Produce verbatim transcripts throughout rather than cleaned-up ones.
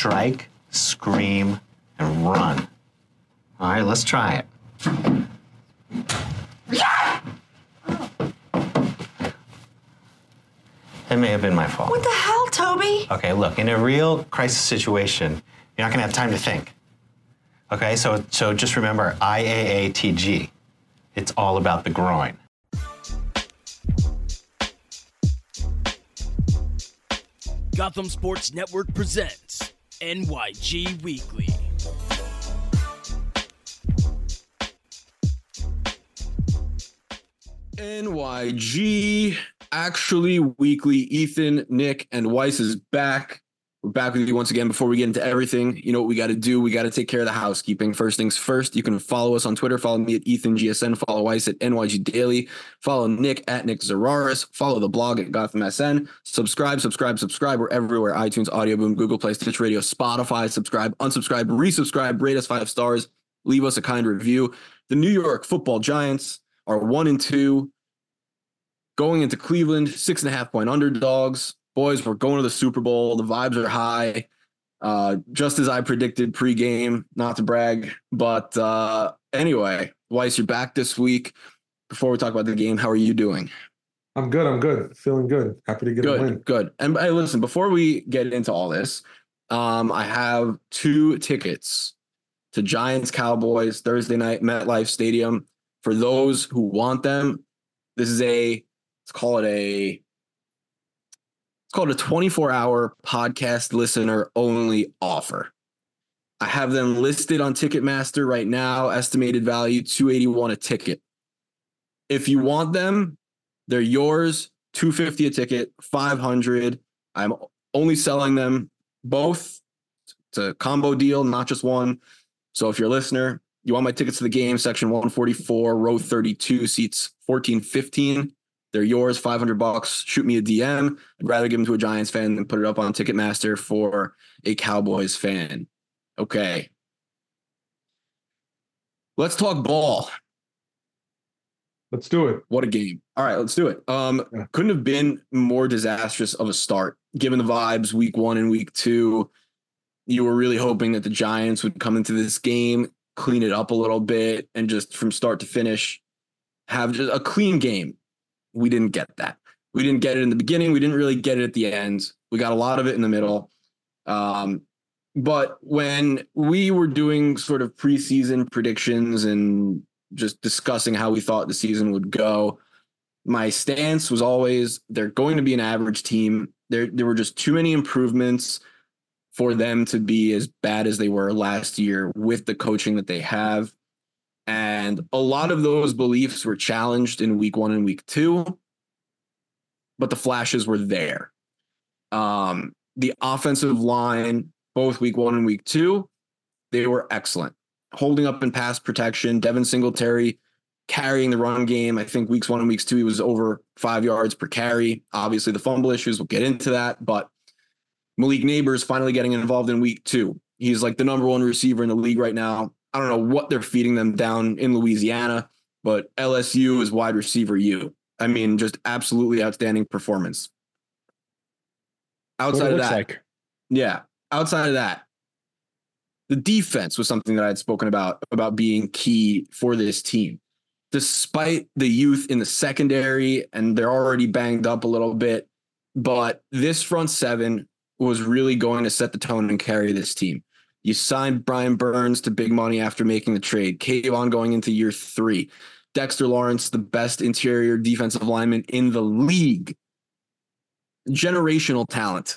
strike, scream, and run. All right, let's try it. It may have been my fault. What the hell, Toby? Okay, look, in a real crisis situation, you're not going to have time to think. Okay, so so just remember I A A T G. It's all about the groin. Gotham Sports Network presents N Y G Weekly. N Y G Actually Weekly. Ethan, Nick, and Weiss is back. We're back with you once again. Before we get into everything, you know what we got to do? We got to take care of the housekeeping. First things first, you can follow us on Twitter. Follow me at Ethan G S N. Follow Weiss at N Y G Daily. Follow Nick at Nick Zararis. Follow the blog at Gotham S N. Subscribe, subscribe, subscribe. We're everywhere. iTunes, Audio Boom, Google Play, Stitch Radio, Spotify. Subscribe, unsubscribe, resubscribe. Rate us five stars. Leave us a kind review. The New York Football Giants are one and two. Going into Cleveland, six and a half point underdogs. Boys, we're going to the Super Bowl. The vibes are high. Uh, just as I predicted pregame, not to brag. But uh, anyway, Weiss, you're back this week. Before we talk about the game, how are you doing? I'm good. I'm good. Feeling good. Happy to get good, a win. Good. And hey, listen, before we get into all this, um, I have two tickets to Giants Cowboys Thursday night, MetLife Stadium. For those who want them, this is a, let's call it a, It's called a twenty-four hour podcast listener only offer. I have them listed on Ticketmaster right now. Estimated value two hundred eighty-one dollars a ticket. If you want them, they're yours. two hundred fifty dollars a ticket, five hundred dollars. I'm only selling them both. It's a combo deal, not just one. So if you're a listener, you want my tickets to the game, section one forty-four, row thirty-two, seats fourteen fifteen. They're yours, five hundred bucks. Shoot me a D M. I'd rather give them to a Giants fan than put it up on Ticketmaster for a Cowboys fan. Okay. Let's talk ball. Let's do it. What a game. All right, let's do it. Um, Yeah. Couldn't have been more disastrous of a start, given the vibes week one and week two. You were really hoping that the Giants would come into this game, clean it up a little bit, and just from start to finish, have just a clean game. We didn't get that. We didn't get it in the beginning. We didn't really get it at the end. We got a lot of it in the middle. Um, but when we were doing sort of preseason predictions and just discussing how we thought the season would go, my stance was always they're going to be an average team. There, there were just too many improvements for them to be as bad as they were last year with the coaching that they have. And a lot of those beliefs were challenged in week one and week two, but the flashes were there. Um, the offensive line, both week one and week two, they were excellent. Holding up in pass protection, Devin Singletary carrying the run game. I think weeks one and weeks two, he was over five yards per carry. Obviously, the fumble issues, we'll get into that. But Malik Neighbors finally getting involved in week two. He's like the number one receiver in the league right now. I don't know what they're feeding them down in Louisiana, but L S U is wide receiver U. I mean, just absolutely outstanding performance. Outside of that, like. yeah, outside of that, the defense was something that I had spoken about, about being key for this team. Despite the youth in the secondary, and they're already banged up a little bit, but this front seven was really going to set the tone and carry this team. You signed Brian Burns to big money after making the trade. Kayvon going into year three. Dexter Lawrence, the best interior defensive lineman in the league. Generational talent.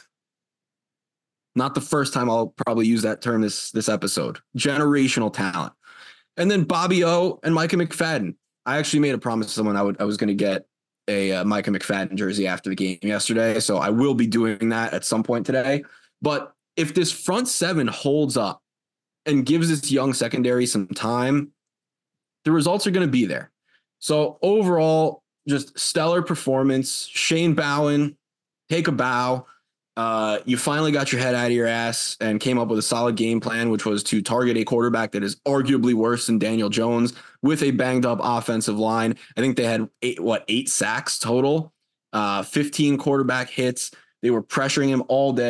Not the first time I'll probably use that term this, this episode. Generational talent. And then Bobby O and Micah McFadden. I actually made a promise to someone I would I was going to get a uh, Micah McFadden jersey after the game yesterday, so I will be doing that at some point today. But if this front seven holds up and gives this young secondary some time, the results are going to be there. So overall, just stellar performance. Shane Bowen, take a bow. Uh, you finally got your head out of your ass and came up with a solid game plan, which was to target a quarterback that is arguably worse than Daniel Jones with a banged up offensive line. I think they had eight, what, eight sacks total, uh, fifteen quarterback hits. They were pressuring him all day.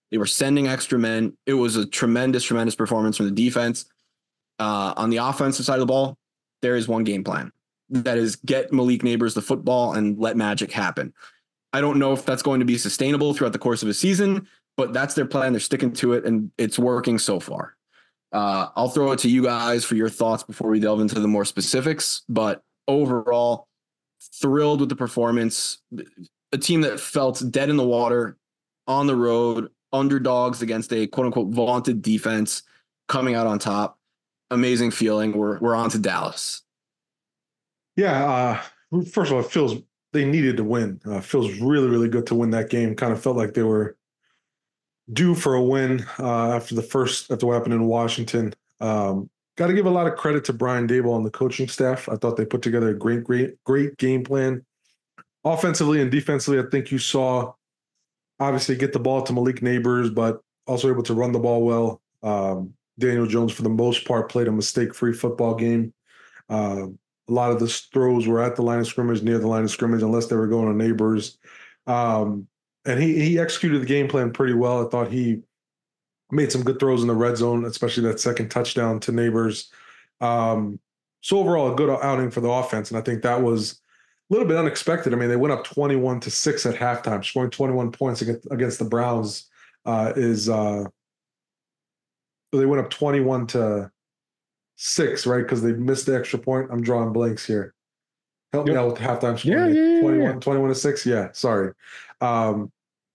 They were sending extra men. It was a tremendous, tremendous performance from the defense. Uh, on the offensive side of the ball, there is one game plan. That is get Malik Neighbors the football and let magic happen. I don't know if that's going to be sustainable throughout the course of a season, but that's their plan. They're sticking to it, and it's working so far. Uh, I'll throw it to you guys for your thoughts before we delve into the more specifics. But overall, thrilled with the performance. A team that felt dead in the water, on the road, underdogs against a quote-unquote vaunted defense, coming out on top. Amazing feeling. We're we're on to Dallas. Yeah. Uh, first of all, it feels they needed to win. Uh, feels really, really good to win that game. Kind of felt like they were due for a win uh, after the first, after what happened in Washington. Um, Got to give a lot of credit to Brian Daboll and the coaching staff. I thought they put together a great, great, great game plan. Offensively and defensively, I think you saw obviously get the ball to Malik Neighbors, but also able to run the ball well. Um, Daniel Jones, for the most part, played a mistake-free football game. Uh, a lot of the throws were at the line of scrimmage, near the line of scrimmage, unless they were going to Neighbors. Um, and he he executed the game plan pretty well. I thought he made some good throws in the red zone, especially that second touchdown to Neighbors. Um, so overall, a good outing for the offense, and I think that was a little bit unexpected. I mean, they went up twenty-one to six at halftime, scoring twenty-one points against, against the Browns uh, is uh, they went up twenty-one to six, right? Because they missed the extra point. I'm drawing blanks here. Help yep. me out with halftime score. Yeah, yeah, yeah, twenty-one, yeah. twenty-one to six. Yeah, sorry. Um,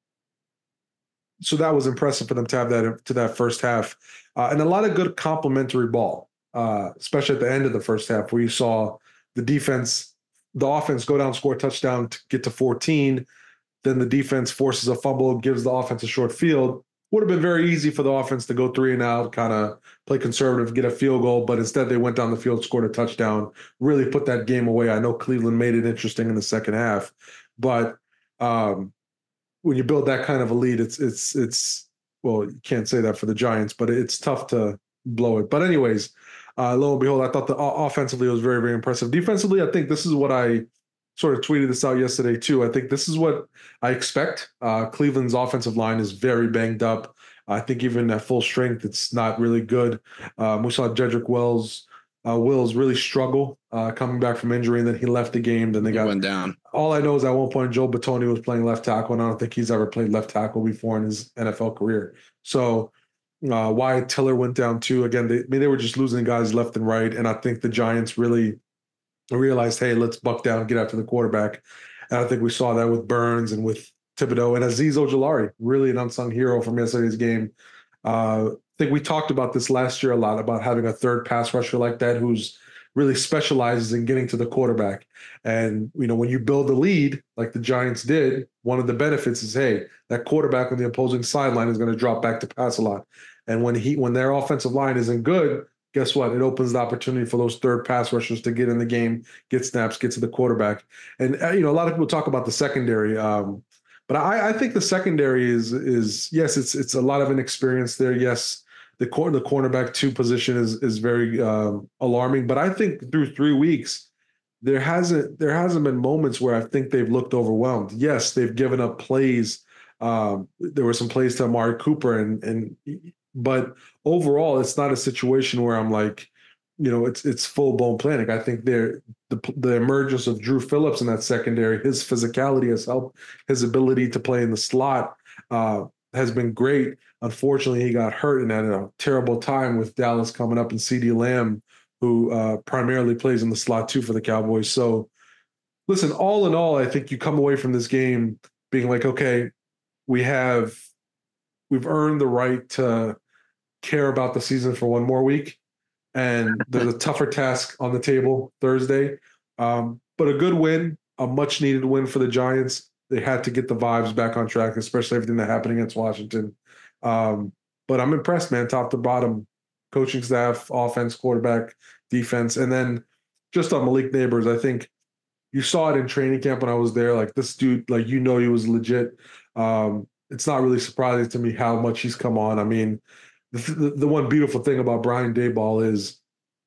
so that was impressive for them to have that to that first half, uh, and a lot of good complementary ball, uh, especially at the end of the first half, where you saw the defense, the offense go down, score a touchdown to get to fourteen. Then the defense forces a fumble, gives the offense a short field. Would have been very easy for the offense to go three and out, kind of play conservative, get a field goal, but instead they went down the field, scored a touchdown, really put that game away. I know Cleveland made it interesting in the second half, but um, when you build that kind of a lead, it's it's it's well, you can't say that for the Giants, but it's tough to blow it. But anyways, uh, lo and behold, I thought the uh, offensively it was very, very impressive. Defensively, I think this is what I sort of tweeted this out yesterday too. I think this is what I expect. Uh, Cleveland's offensive line is very banged up. I think even at full strength, it's not really good. Um, we saw Jedrick Wells, uh, Wills really struggle uh, coming back from injury, and then he left the game. Then they He got went down. All I know is at one point Joe Batoni was playing left tackle, and I don't think he's ever played left tackle before in his N F L career. So uh, Wyatt Tiller went down too. Again, they, I mean, they were just losing guys left and right, and I think the Giants really realized, hey, let's buck down and get after the quarterback. And I think we saw that with Burns and with Thibodeau and Azeez Ojulari, really an unsung hero from yesterday's game. Uh, I think we talked about this last year a lot, about having a third pass rusher like that who's really specializes in getting to the quarterback. And, you know, when you build a lead like the Giants did, one of the benefits is, hey, that quarterback on the opposing sideline is going to drop back to pass a lot. And when he when their offensive line isn't good, guess what? It opens the opportunity for those third pass rushers to get in the game, get snaps, get to the quarterback. And, uh, you know, a lot of people talk about the secondary. Um, but I, I think the secondary is, is yes, it's it's a lot of inexperience there. Yes, the, cor- the cornerback two position is is very um, alarming. But I think through three weeks, there hasn't there hasn't been moments where I think they've looked overwhelmed. Yes, they've given up plays. Um, there were some plays to Amari Cooper, and and but overall, it's not a situation where I'm like, you know, it's it's full blown panic. I think there the the emergence of Drew Phillips in that secondary, his physicality has helped, his ability to play in the slot uh, has been great. Unfortunately, he got hurt and at a terrible time with Dallas coming up and CeeDee Lamb, who uh, primarily plays in the slot too for the Cowboys. So, listen, all in all, I think you come away from this game being like, okay, we have we've earned the right to care about the season for one more week. And there's a tougher task on the table Thursday. Um, but a good win, a much needed win for the Giants. They had to get the vibes back on track, especially everything that happened against Washington. Um, but I'm impressed, man, top to bottom, coaching staff, offense, quarterback, defense. And then just on Malik Neighbors, I think you saw it in training camp when I was there. Like this dude, like, you know, he was legit. Um, it's not really surprising to me how much he's come on. I mean, The, the one beautiful thing about Brian Daboll is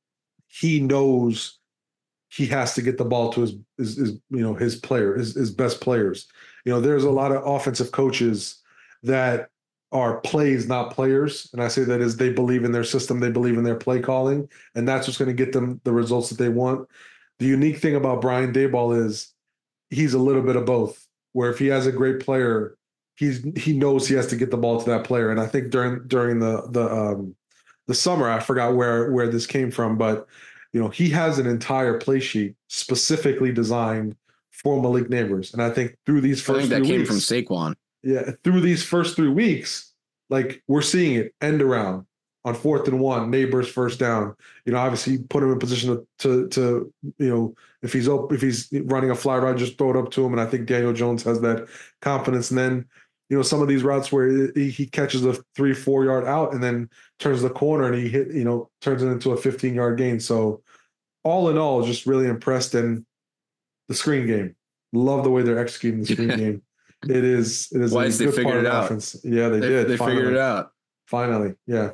he knows he has to get the ball to his, his, his you know, his player, his, his best players. You know, there's a lot of offensive coaches that are plays, not players. And I say that as they believe in their system, they believe in their play calling, and that's what's going to get them the results that they want. The unique thing about Brian Daboll is he's a little bit of both, where if he has a great player, he's he knows he has to get the ball to that player. And I think during during the the um, the summer, I forgot where where this came from, but you know, he has an entire play sheet specifically designed for Malik Nabers. And I think through these first I think that three came weeks, from Saquon. Yeah, through these first three weeks, like we're seeing it end around on fourth and one, Nabers first down. You know, obviously put him in position to, to, to you know, if he's up, if he's running a fly route, just throw it up to him. And I think Daniel Jones has that confidence. And then, you know, some of these routes where he, he catches a three, four yard out and then turns the corner and he hit, you know, turns it into a fifteen yard gain. So all in all, just really impressed. And the screen game, love the way they're executing the screen game. It is, it is Why a is they good figured part of it the out? offense. Yeah, they, They, did. they finally. figured it out. Finally. Yeah.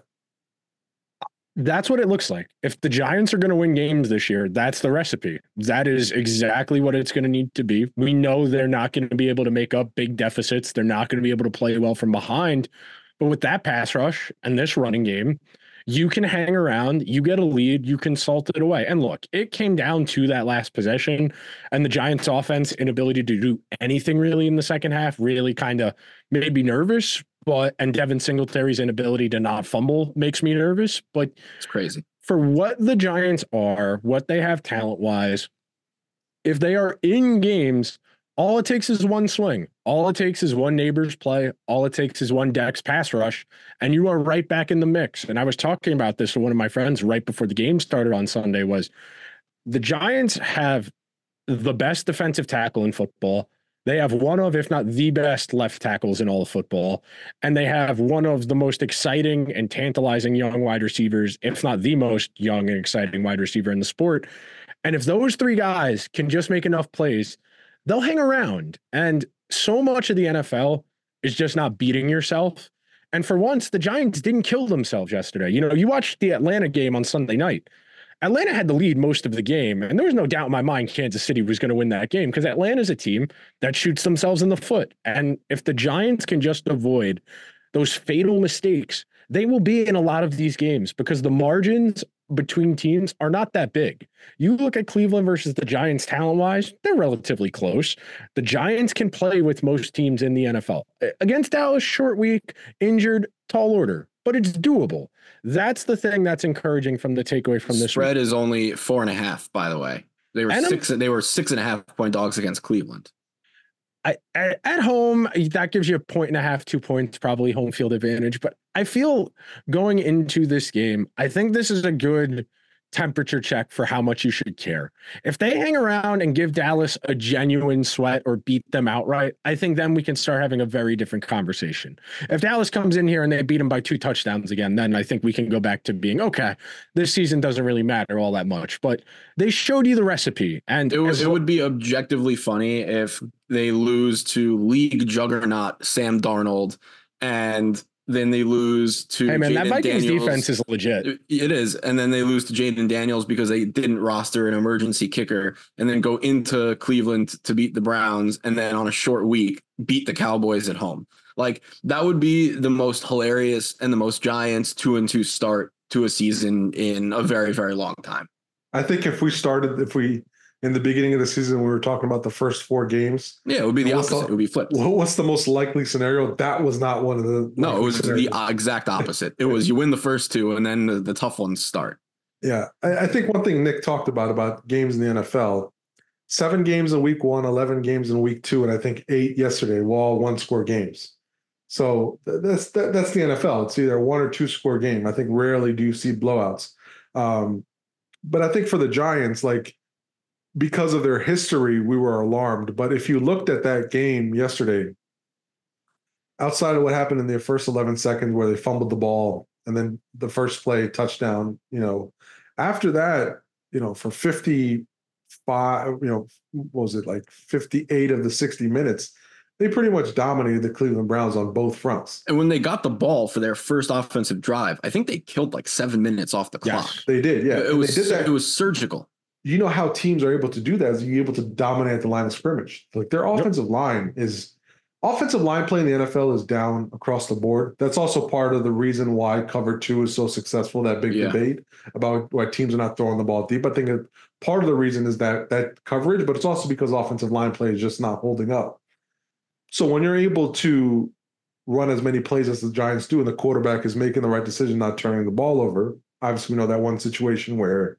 That's what it looks like. If the Giants are going to win games this year, that's the recipe. That is exactly what it's going to need to be. We know they're not going to be able to make up big deficits. They're not going to be able to play well from behind. But with that pass rush and this running game, you can hang around, you get a lead, you can salt it away. And look, it came down to that last possession, and the Giants' offense inability to do anything really in the second half really kind of made me nervous. But and Devin Singletary's inability to not fumble makes me nervous. But It's crazy. For what the Giants are, what they have talent-wise, if they are in games, all it takes is one swing. All it takes is one Nabers play. All it takes is one Dex pass rush, and you are right back in the mix. And I was talking about this with one of my friends right before the game started on Sunday was the Giants have the best defensive tackle in football. They have one of, if not the best left tackles in all of football. And they have one of the most exciting and tantalizing young wide receivers, if not the most young and exciting wide receiver in the sport. And if those three guys can just make enough plays, they'll hang around. And so much of the N F L is just not beating yourself. And for once, the Giants didn't kill themselves yesterday. You know, you watched the Atlanta game on Sunday night. Atlanta had the lead most of the game, and there was no doubt in my mind Kansas City was going to win that game because Atlanta's a team that shoots themselves in the foot. And if the Giants can just avoid those fatal mistakes, they will be in a lot of these games because the margins between teams are not that big. You look at Cleveland versus the Giants talent-wise, they're relatively close. The Giants can play with most teams in the N F L. Against Dallas, short week, injured, tall order, but it's doable. That's the thing that's encouraging from the takeaway from this spread week. is only four and a half, by the way. They were And six they were six and a half point dogs against Cleveland. I, at, at home, that gives you a point and a half, two points, probably home field advantage. But I feel going into this game, I think this is a good temperature check for how much you should care. If they hang around and give Dallas a genuine sweat or beat them outright, I think then we can start having a very different conversation. If Dallas comes in here and they beat them by two touchdowns again, then I think we can go back to being, okay, this season doesn't really matter all that much. But they showed you the recipe. And It, was, as it would be objectively funny if they lose to league juggernaut Sam Darnold and then they lose to Hey, man, that Jaden Vikings Daniels. defense is legit. It- It is. And then they lose to Jaden Daniels because they didn't roster an emergency kicker and then go into Cleveland to beat the Browns and then on a short week beat the Cowboys at home. Like that would be the most hilarious and the most Giants two and two start to a season in a very, very long time. I think if we started, if we, in the beginning of the season, we were talking about the first four games. Yeah, it would be the What's the- opposite. It would be flipped. What- What's the most likely scenario? That was not one of the. No, it likely was the scenarios. exact opposite. It was you win the first two and then the, the tough ones start. Yeah, I, I think one thing Nick talked about about games in the N F L: seven games in week one, eleven games in week two, and I think eight yesterday were all one score games. So th- that's that, that's the N F L. It's either a one or two score game. I think rarely do you see blowouts. Um, but I think for the Giants, like because of their history, we were alarmed. But if you looked at that game yesterday, outside of what happened in the first eleven seconds where they fumbled the ball and then the first play touchdown, you know, after that, you know, for fifty-five, you know, what was it like fifty-eight of the sixty minutes, they pretty much dominated the Cleveland Browns on both fronts. And when they got the ball for their first offensive drive, I think they killed like seven minutes off the clock. Yes. They did, yeah. It And was they did that. it was surgical. You know how teams are able to do that is you're able to dominate the line of scrimmage. Like their offensive line is offensive line play in the N F L is down across the board. That's also part of the reason why cover two is so successful, that big Yeah. debate about why teams are not throwing the ball deep. I think that part of the reason is that that coverage, but it's also because offensive line play is just not holding up. So when you're able to run as many plays as the Giants do and the quarterback is making the right decision, not turning the ball over, obviously we know that one situation where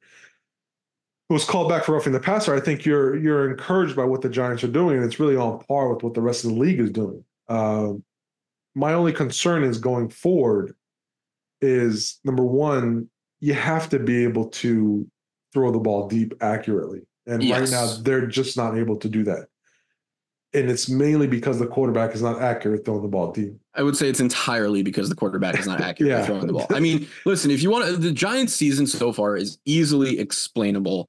it was called back for roughing the passer. I think you're you're encouraged by what the Giants are doing, and it's really on par with what the rest of the league is doing. Uh, my only concern is going forward is, number one, you have to be able to throw the ball deep accurately. And Yes. right now, they're just not able to do that. And it's mainly because the quarterback is not accurate throwing the ball deep. I would say it's entirely because the quarterback is not accurate Yeah. at throwing the ball. I mean, listen, if you want to, the Giants season so far is easily explainable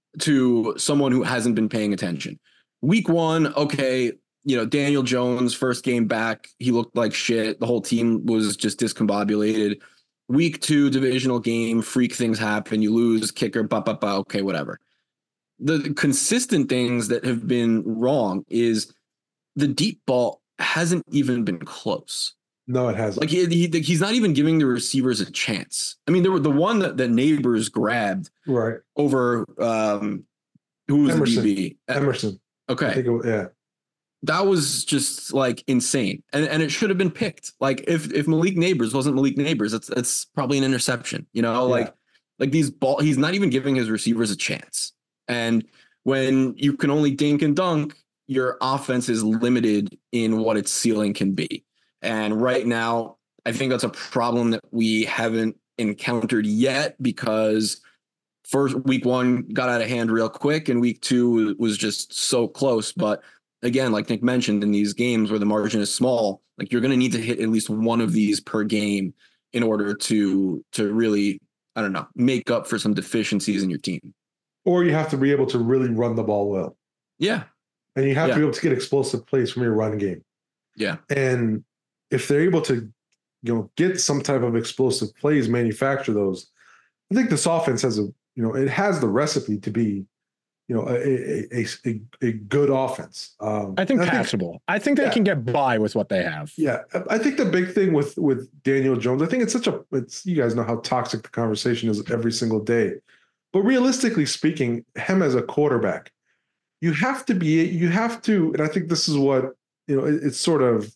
to someone who hasn't been paying attention. Week one, okay, you know, Daniel Jones, first game back, he looked like shit. The whole team was just discombobulated. Week two, divisional game, freak things happen. You lose, kicker, ba ba ba. Okay, whatever. The consistent things that have been wrong is the deep ball hasn't even been close. No, it hasn't. Like he, he he's not even giving the receivers a chance. I mean, there were the one that the Neighbors grabbed right. over um, who was Emerson. the D B? Emerson. I Okay, think it, was- yeah. that was just like insane, and and it should have been picked. Like if if Malik Neighbors wasn't Malik Neighbors, that's that's probably an interception. You know, like Yeah. like these ball. He's not even giving his receivers a chance. And when you can only dink and dunk, your offense is limited in what its ceiling can be. And right now, I think that's a problem that we haven't encountered yet, because first week one got out of hand real quick and week two was just so close. But again, like Nick mentioned, in these games where the margin is small, like you're going to need to hit at least one of these per game in order to to really, I don't know, make up for some deficiencies in your team. Or you have to be able to really run the ball well. Yeah. And you have Yeah. to be able to get explosive plays from your run game. Yeah. And if they're able to, you know, get some type of explosive plays, manufacture those, I think this offense has a, you know, it has the recipe to be, you know, a a a, a good offense. Um, I think and passable. I think they yeah. can get by with what they have. Yeah, I think the big thing with with Daniel Jones, I think it's such a, it's, you guys know how toxic the conversation is every single day. But realistically speaking, him as a quarterback, you have to be, you have to, and I think this is what, you know, it, it's sort of,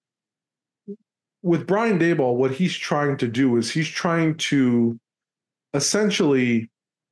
with Brian Daboll, what he's trying to do is he's trying to essentially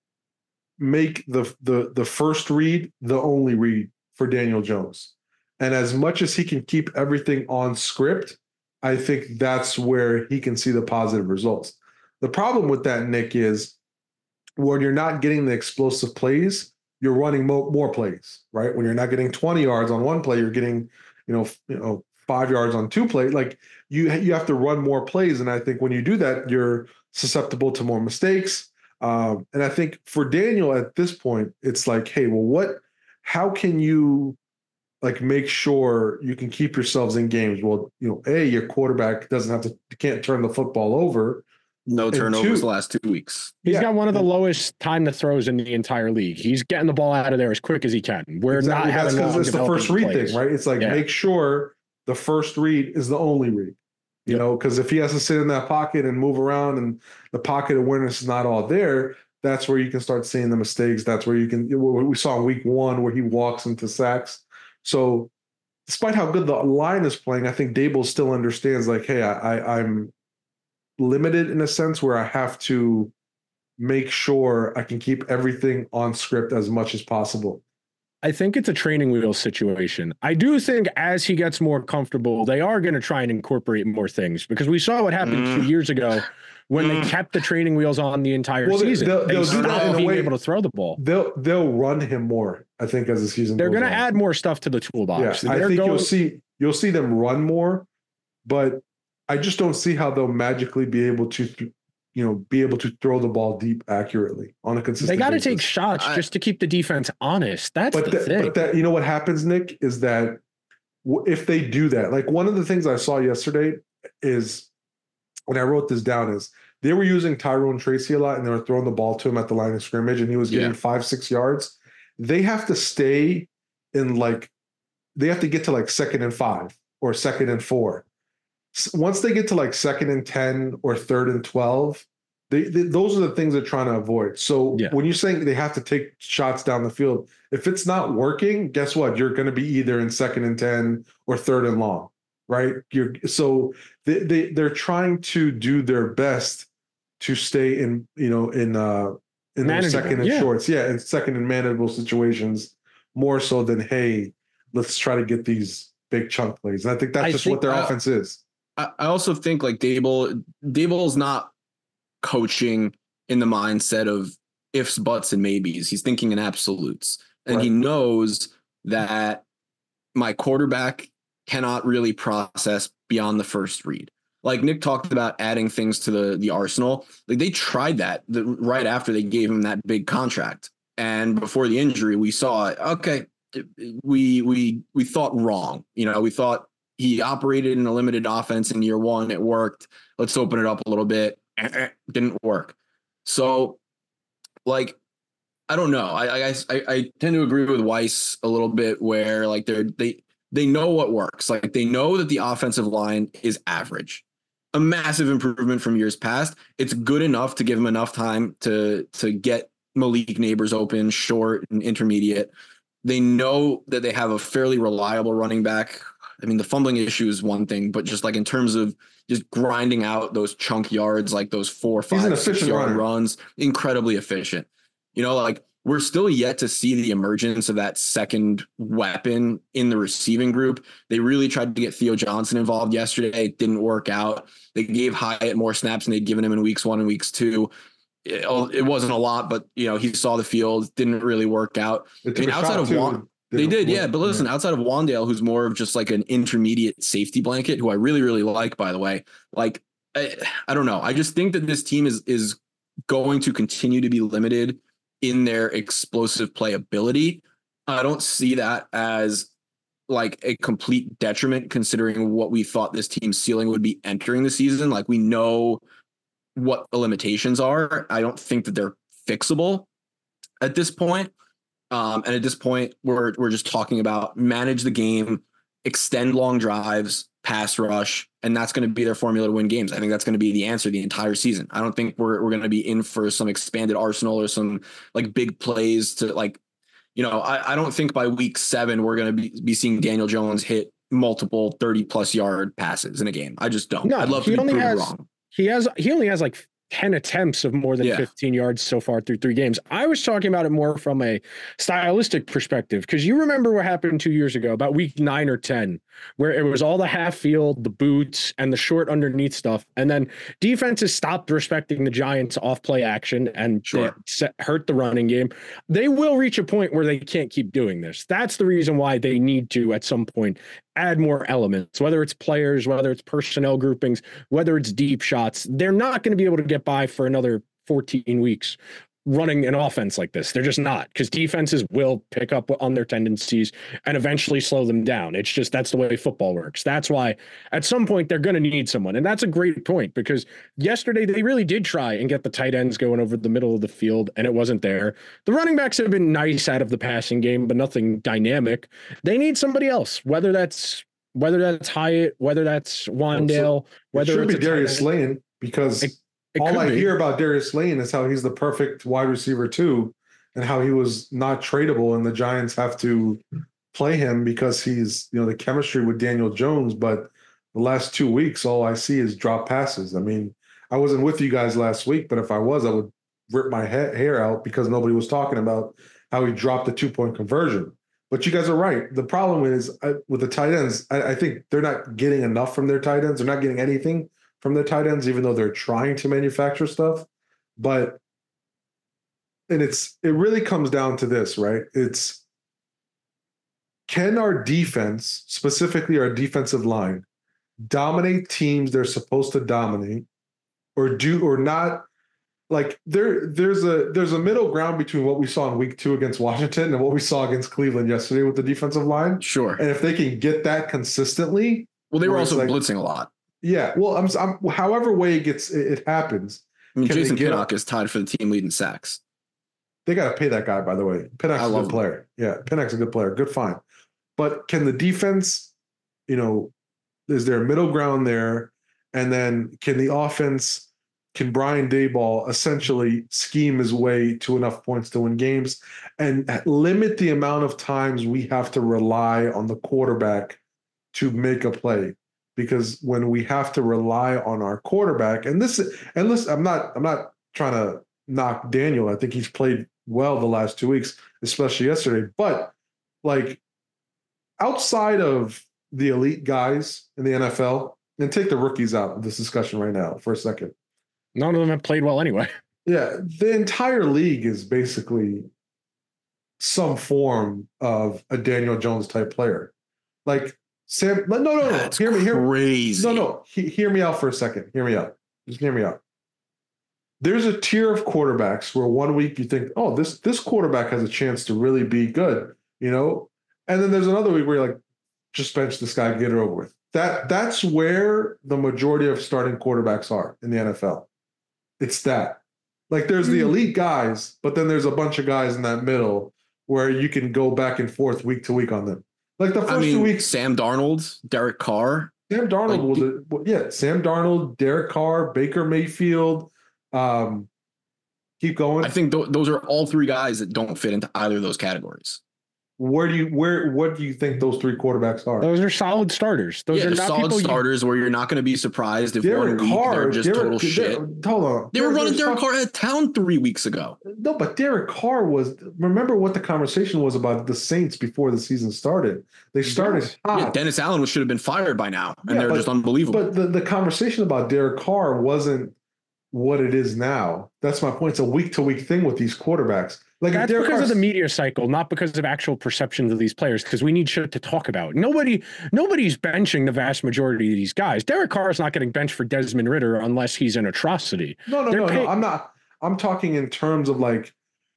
make the the the first read the only read for Daniel Jones. And as much as he can keep everything on script, I think that's where he can see the positive results. The problem with that, Nick, is when you're not getting the explosive plays, you're running mo- more plays, right? When you're not getting twenty yards on one play, you're getting, you know, f- you know, five yards on two plays. Like you, you have to run more plays, and I think when you do that, you're susceptible to more mistakes. Um, and I think for Daniel at this point, it's like, hey, well, what? How can you like make sure you can keep yourselves in games? Well, you know, a your quarterback doesn't have to, can't turn the football over. No And turnovers two- the last two weeks. He's Yeah. got one of the lowest time to throws in the entire league. He's getting the ball out of there as quick as he can. We're Exactly. not That's having because long it's the first developing read plays. thing, right? It's like Yeah. make sure the first read is the only read. You Yep. know, because if he has to sit in that pocket and move around and the pocket awareness is not all there, that's where you can start seeing the mistakes. That's where you can, what we saw in week one where he walks into sacks. So despite how good the line is playing, I think Dable still understands like, hey, I, I, I'm limited in a sense where I have to make sure I can keep everything on script as much as possible. I think it's a training wheel situation. I do think as he gets more comfortable, they are going to try and incorporate more things, because we saw what happened Mm. two years ago when Mm. they kept the training wheels on the entire Well, they- season. they'll- They they'll do stopped that in a being way- able to throw the ball. They'll they'll run him more, I think, as the season They're goes going to on. add more stuff to the toolbox. Yeah, I They're think going, you'll see you'll see them run more, but I just don't see how they'll magically be able to, th- you know, be able to throw the ball deep accurately on a consistent. they got to basis. take shots I- just to keep the defense honest. That's But the that, thing. but that, you know what happens, Nick, is that w- if they do that, like one of the things I saw yesterday is, when I wrote this down, is they were using Tyrone Tracy a lot and they were throwing the ball to him at the line of scrimmage and he was getting Yeah. five, six yards. They have to stay in like, they have to get to like second and five or second and four. Once they get to like second and ten or third and twelve, they, they those are the things they're trying to avoid. So yeah. when you're saying they have to take shots down the field, if it's not working, guess what? You're going to be either in second and ten or third and long, right? You're so they, they they're trying to do their best to stay in, you know, in uh in those second and yeah. shorts, yeah, in second and manageable situations, more so than hey, let's try to get these big chunk plays. And I think that's I just think, what their uh, offense is. I also think like Dable, Dable's not coaching in the mindset of ifs, buts, and maybes. He's thinking in absolutes. And right. he knows that my quarterback cannot really process beyond the first read. Like Nick talked about adding things to the, the arsenal. Like they tried that the, right after they gave him that big contract. And before the injury, we saw, okay, we we we thought wrong. You know, we thought he operated in a limited offense in year one. It worked. Let's open it up a little bit. Didn't work. So, like, I don't know. I I I tend to agree with Weiss a little bit, where like they're they they know what works. Like they know that the offensive line is average, a massive improvement from years past. It's good enough to give them enough time to to get Malik Neighbors open, short and intermediate. They know that they have a fairly reliable running back. I mean, the fumbling issue is one thing, but just like in terms of just grinding out those chunk yards, like those four, five, six yard runner. runs, incredibly efficient. You know, like we're still yet to see the emergence of that second weapon in the receiving group. They really tried to get Theo Johnson involved yesterday. It didn't work out. They gave Hyatt more snaps than they'd given him in weeks one and weeks two. It, it wasn't a lot, but you know, he saw the field, didn't really work out. I mean, outside of one. They did, yeah. But listen, outside of Wandale, who's more of just like an intermediate safety blanket, who I really, really like, by the way, like, I, I don't know. I just think that this team is is going to continue to be limited in their explosive playability. I don't see that as like a complete detriment, considering what we thought this team's ceiling would be entering the season. Like we know what the limitations are. I don't think that they're fixable at this point. Um, and at this point, we're we're just talking about manage the game, extend long drives, pass rush, and that's going to be their formula to win games. I think that's going to be the answer the entire season. I don't think we're we're going to be in for some expanded arsenal or some like big plays to like, you know, I, I don't think by week seven we're going to be, be seeing Daniel Jones hit multiple thirty plus yard passes in a game. I just don't. No, I'd love to be proven has, wrong. He has he only has like ten attempts of more than yeah. fifteen yards so far through three games. I was talking about it more from a stylistic perspective, because you remember what happened two years ago, about week nine or ten, where it was all the half field, the boots, and the short underneath stuff. And then defenses stopped respecting the Giants off play action and sure. set, hurt the running game. They will reach a point where they can't keep doing this. That's the reason why they need to, at some point, add more elements, whether it's players, whether it's personnel groupings, whether it's deep shots. They're not going to be able to get by for another fourteen weeks running an offense like this. They're just not, because defenses will pick up on their tendencies and eventually slow them down. It's just, that's the way football works. That's why at some point they're going to need someone. And that's a great point, because yesterday they really did try and get the tight ends going over the middle of the field, and it wasn't there. The running backs have been nice out of the passing game, but nothing dynamic. They need somebody else, whether that's whether that's Hyatt, whether that's Wandale, whether it should it's be Darius Slayton, because it, it all I be. hear about Darius Slayton is how he's the perfect wide receiver too, and how he was not tradable, and the Giants have to play him because he's, you know, the chemistry with Daniel Jones. But the last two weeks, all I see is drop passes. I mean, I wasn't with you guys last week, but if I was, I would rip my ha- hair out because nobody was talking about how he dropped the two-point conversion. But you guys are right. The problem is I, with the tight ends, I, I think they're not getting enough from their tight ends. They're not getting anything from their tight ends, even though they're trying to manufacture stuff. But, and it's, it really comes down to this, right? It's, can our defense, specifically our defensive line, dominate teams they're supposed to dominate, or do, or not? Like there, there's a there's a middle ground between what we saw in week two against Washington and what we saw against Cleveland yesterday with the defensive line. Sure. And if they can get that consistently, well, they were also like, blitzing a lot. Yeah. Well, I'm, I'm however way it gets it, it happens. I mean, Jason Pinnock is tied for the team lead in sacks. They got to pay that guy, by the way. Pinnock's a good player. Yeah, Pinnock's a good player. Good find. But can the defense, you know, Is there a middle ground there? And then can the offense, can Brian Daboll essentially scheme his way to enough points to win games and limit the amount of times we have to rely on the quarterback to make a play? Because when we have to rely on our quarterback, and this, and listen, I'm not, I'm not trying to knock Daniel. I think he's played well the last two weeks, especially yesterday. But like outside of the elite guys in the N F L, and take the rookies out of this discussion right now for a second. None of them have played well anyway. Yeah, the entire league is basically some form of a Daniel Jones type player. Like Sam, no, no, no, That's hear me, hear me. crazy. No, no, he, hear me out for a second. Hear me out. Just hear me out. There's a tier of quarterbacks where one week you think, oh, this this quarterback has a chance to really be good, you know, and then there's another week where you're like, just bench this guy, get it over with. That that's where the majority of starting quarterbacks are in the N F L. It's that. Like there's the elite guys, but then there's a bunch of guys in that middle where you can go back and forth week to week on them. Like the first I mean, two weeks, Sam Darnold, Derek Carr. Sam Darnold like, was a, well, yeah, Sam Darnold, Derek Carr, Baker Mayfield. Um, keep going. I think th- those are all three guys that don't fit into either of those categories. Where do you where what do you think those three quarterbacks are? Those are solid starters. Those yeah, are they're not solid people starters you... where you're not going to be surprised if Derek one week Carr, they're just Derek, total Derek, shit. Hold on. They were Derek, running Derek talk- Carr out of town three weeks ago. No, but Derek Carr was. Remember what the conversation was about the Saints before the season started. They started Yes. hot. Yeah, Dennis Allen should have been fired by now, and Yeah, they're but- just unbelievable. But the, the conversation about Derek Carr wasn't what it is now. That's my point. It's a week to week thing with these quarterbacks. Like if That's Derek because Carr's- of the media cycle, not because of actual perceptions of these players, because we need shit to talk about. Nobody, nobody's benching the vast majority of these guys. Derek Carr is not getting benched for Desmond Ridder unless he's an atrocity. No, no, They're no, pay- no. I'm not. I'm talking in terms of like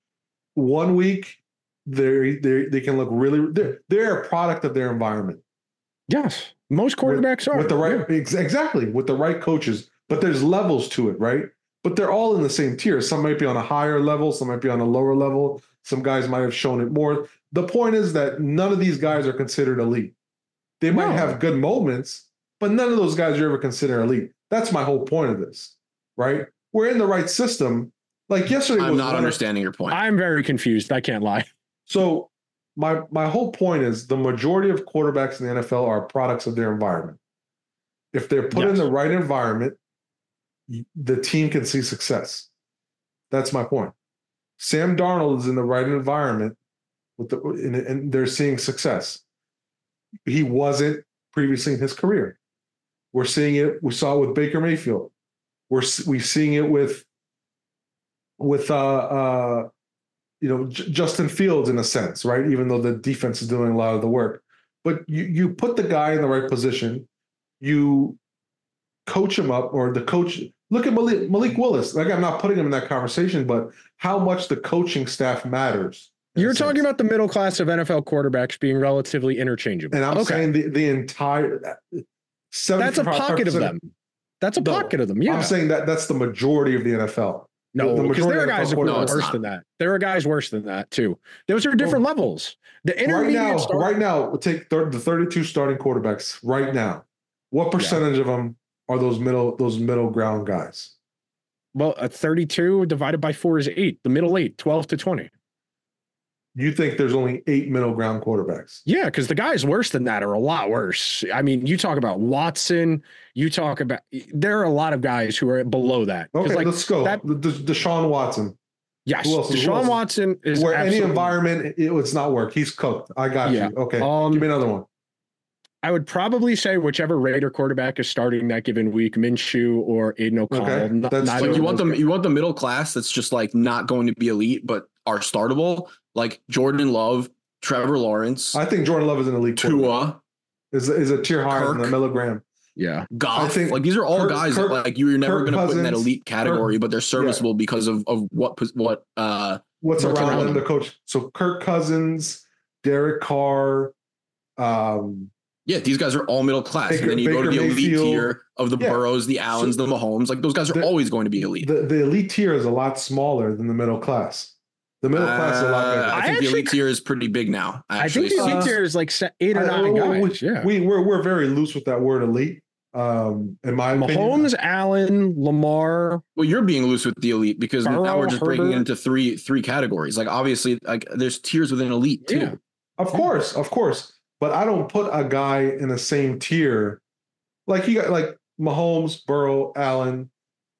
one week they they they can look really. They're, they're a product of their environment. Yes, most quarterbacks with, are with the right ex- exactly with the right coaches, but there's levels to it, right? But they're all in the same tier. Some might be on a higher level, some might be on a lower level. Some guys might have shown it more. The point is that none of these guys are considered elite. They might No. have good moments, but none of those guys are ever considered elite. That's my whole point of this, right? We're in the right system. Like yesterday I'm was not one of- understanding your point. I'm very confused. I can't lie. So my my whole point is the majority of quarterbacks in the N F L are products of their environment. If they're put in Yes. the right environment, y- the team can see success. That's my point. Sam Darnold is in the right environment with the and, and they're seeing success. He wasn't previously in his career. We're seeing it. We saw it with Baker Mayfield. We're we seeing it with with uh uh you know J- Justin Fields in a sense, right? Even though the defense is doing a lot of the work, but you you put the guy in the right position, you coach him up, or the coach. Look at Malik, Malik Willis. Like I'm not putting him in that conversation, but how much the coaching staff matters. in a You're sense. talking about the middle class of N F L quarterbacks being relatively interchangeable. and I'm okay. saying the the entire. That's a pocket of them. That's a No, pocket of them. Yeah. I'm saying that that's the majority of the N F L. No, the because there majority are of guys N F L who are No, it's worse not. than that. There are guys worse than that too. Those are different levels. The Right intermediate now, star- right now, we'll take thir- the thirty-two starting quarterbacks right now. What percentage of them are those middle those middle ground guys? Well, a thirty-two divided by four is eight. The middle eight, twelve to twenty. You think there's only eight middle ground quarterbacks? Yeah, because the guys worse than that are a lot worse. I mean, you talk about Watson. You talk about there are a lot of guys who are below that. 'Cause, Okay, like, let's go. that- The, the, Deshaun Watson. yes, who else is- who Deshaun else? Watson is Where any absolutely- environment, it, it's not work. He's cooked. I got Yeah. you. Okay, Um, give me another one. I would probably say whichever Raider quarterback is starting that given week, Minshew or Aiden O'Connell. Okay, N- that's- neither Like of you want those them, guys. you want the middle class that's just like not going to be elite, but are startable. Like Jordan Love, Trevor Lawrence, I think Jordan Love is an elite. quarterback. Tua, is is a tier higher than the Kirk. milligram. Yeah. Goff. I think Like these are all Kirk- guys Kirk- that like you're never Kirk going to put in that Cousins, elite category, but they're serviceable because of of what pos- what uh What's What's around around them? them? The coach. So Kirk Cousins, Derek Carr. Um, yeah, these guys are all middle class. Baker- and then you go to the Baker elite Mayfield. tier of the Yeah. Burrows, the Allens, So- the Mahomes. Like those guys are The- always going to be elite. the the elite tier is a lot smaller than the middle class. The middle class is a lot bigger. Uh, I, I think actually- the elite tier is pretty big now. I Actually, think the so- elite tier is like se- eight or I- nine we- guys. we, Yeah. we we're we're very loose with that word elite. Um, in my opinion, Mahomes, Allen, Lamar. well, you're being loose with the elite because now Burrow, we're just breaking it Herbert. into three three categories. Like obviously, like there's tiers within elite too. Yeah. of course, of course, but I don't put a guy in the same tier. Like you got like Mahomes, Burrow, Allen,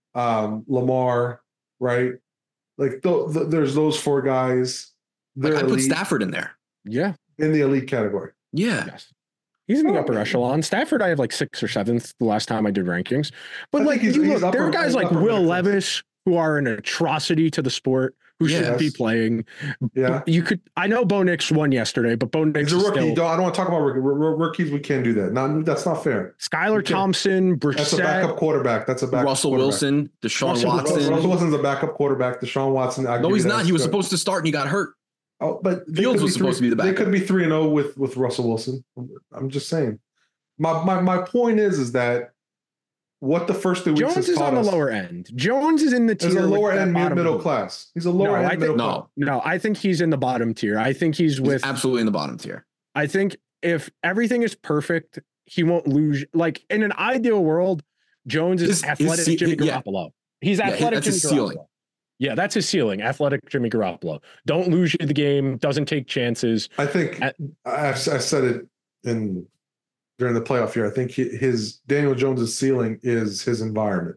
um, Lamar, right? Like th- th- there's those four guys. Like, They're I put elite Stafford in there. Yeah. in the elite category. Yeah, Yes. He's in the Oh, upper man. echelon. Stafford, I have like sixth or seventh the last time I did rankings. But I like, think he's- you he's look, there are upper- guys he's like upper Will middle class. Levis who are an atrocity to the sport who Yes. shouldn't be playing. Yeah, You could, I know Bo Nix won yesterday, but Bo Nix he's a is rookie. still Don't, I don't want to talk about rookie. R- r- rookies. We can't do that. Not that's not fair. Skylar You can't- Thompson, That's a backup Brissett. quarterback. That's a backup. Russell quarterback. Wilson, Deshaun Russell- Watson. Russell, Russell Wilson's a backup quarterback. Deshaun Watson. I no, give he's you that. not. He was Good. supposed to start and he got hurt. Oh, but they Fields could was be supposed to be the They backup. could be three and zero with with Russell Wilson. I'm just saying. My my my point is is that what the first three weeks Jones has is taught on the us lower end. Jones is in the is tier a with lower that end mid bottom middle group. class. He's a lower No, end I think- middle No. class. No, I think he's in the bottom tier. I think he's He's with absolutely in the bottom tier. I think if everything is perfect, he won't lose. Like in an ideal world, Jones is His- his athletic ce- Jimmy yeah. Garoppolo. He's Yeah, athletic that's his Jimmy ceiling. Garoppolo. Yeah, that's his ceiling. Athletic Jimmy Garoppolo. Don't lose you the game. Doesn't take chances. I think At- I've, I said it in during the playoff year. I think he, his Daniel Jones's ceiling is his environment.